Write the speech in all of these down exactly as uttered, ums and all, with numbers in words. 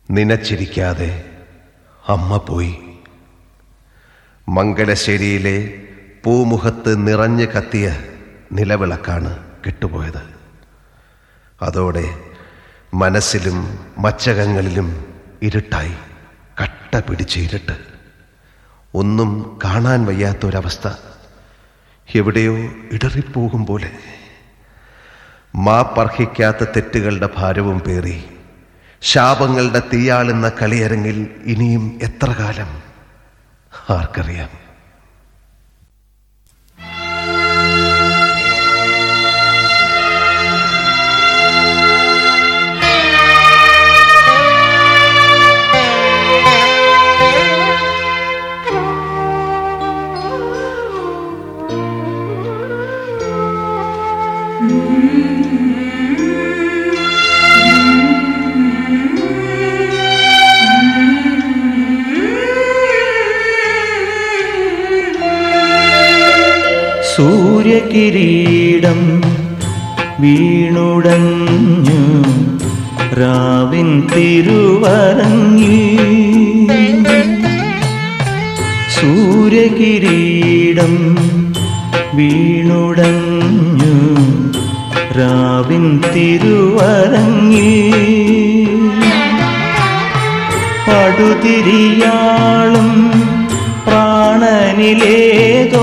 നനച്ചിരിക്കാതെ അമ്മ പോയി. മംഗലശ്ശേരിയിലെ പൂമുഖത്ത് നിറഞ്ഞു കത്തിയ നിലവിളക്കാണ് കെട്ടുപോയത്. അതോടെ മനസ്സിലും മച്ചകങ്ങളിലും ഇരുട്ടായി, കട്ട പിടിച്ച് ഇരുട്ട്. ഒന്നും കാണാൻ വയ്യാത്തൊരവസ്ഥ, എവിടെയോ ഇടറിപ്പോകും പോലെ. മാപ്പർഹിക്കാത്ത തെറ്റുകളുടെ ഭാരവും പേറി ശാപങ്ങളുടെ തീയാളുന്ന കളിയരങ്ങിൽ ഇനിയും എത്ര കാലം ആർക്കറിയാം. സൂര്യകിരീടം വീണുടഞ്ഞു രാവിൻ തിരുവരങ്ങിൽ. സൂര്യകിരീടം വീണുടഞ്ഞു രാവിൻ തിരുവരങ്ങിൽ. പടുതിരിയാളും പ്രാണനിലേതോ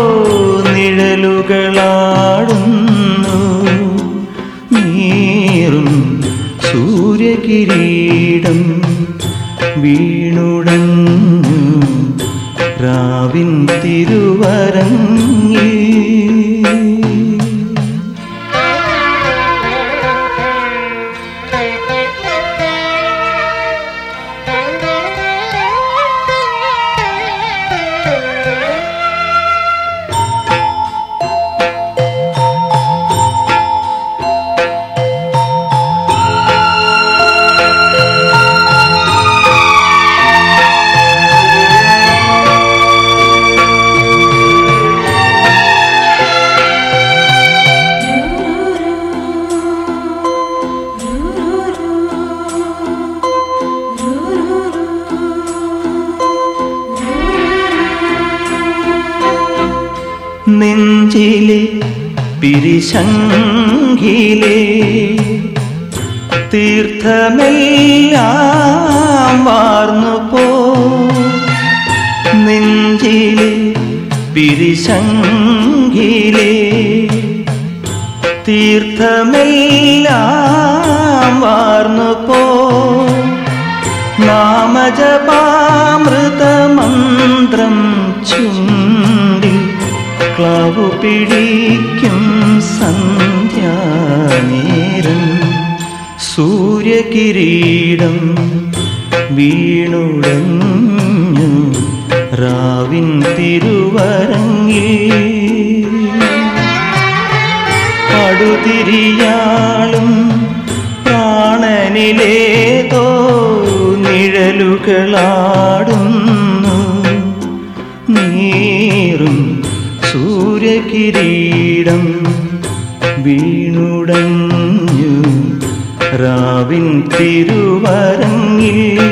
നിഴലുകളാടുന്നു. നീറും സൂര്യകിരീടം വീണുടഞ്ഞു രാവിൻ തിരുവരങ്ങിൽ. നെഞ്ചിലെ പിരിശങ്കിലെ തീർത്ഥമെല്ലാം വാർന്നു പോ. നെഞ്ചിലെ പിരിശങ്കിലെ തീർത്ഥമെല്ലാം വാർന്നു പോ. നാമജപാമൃതമന്ത്രം ചുണ്ടിൽ ക്ലാവു പിടിക്കും സന്ധ്യാനേരം. സൂര്യകിരീടം വീണുടഞ്ഞു രാവിൻ തിരുവരങ്ങിൽ. പടുതിരിയാളും പ്രാണനിലേതോ നിഴലുകളാടുന്നു. നീറും സൂര്യകിരീടം വീണുടഞ്ഞു രാവിൻ തിരുവരങ്ങിൽ.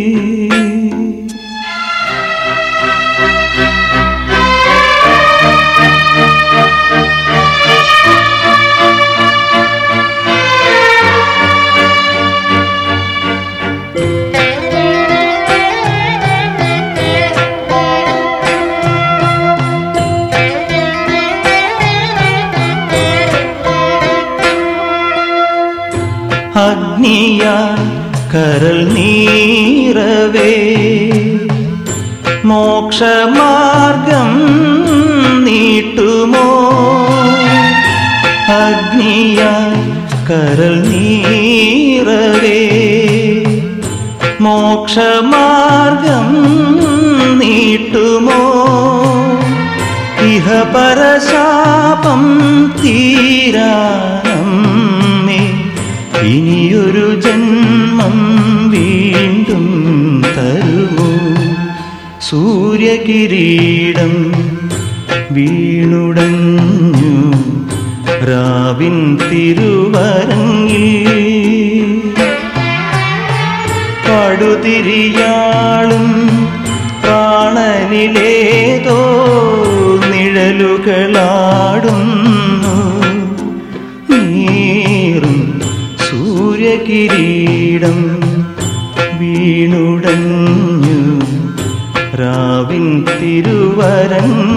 അഗ്നിയാൽ കരൾ നീറവേ മോക്ഷമാർഗം നീട്ടുമോ. അഗ്നിയാൽ കരൾ നീറവേ മോക്ഷമാർഗം നീട്ടുമോ. ഇഹപരശാപം തീരാനമ്മേ ഇനിയൊരു ജന്മം വീണ്ടും തരുമോ. സൂര്യകിരീടം വീണുടഞ്ഞു രാവിൻ തിരുവരങ്ങിൽ. പടുതിരിയാളും പ്രാണനിലേതോ നിഴലുകളാടുന്നു. നീറും സൂര്യകിരീടം വീണുടഞ്ഞു രാവിൻ തിരുവരങ്ങ്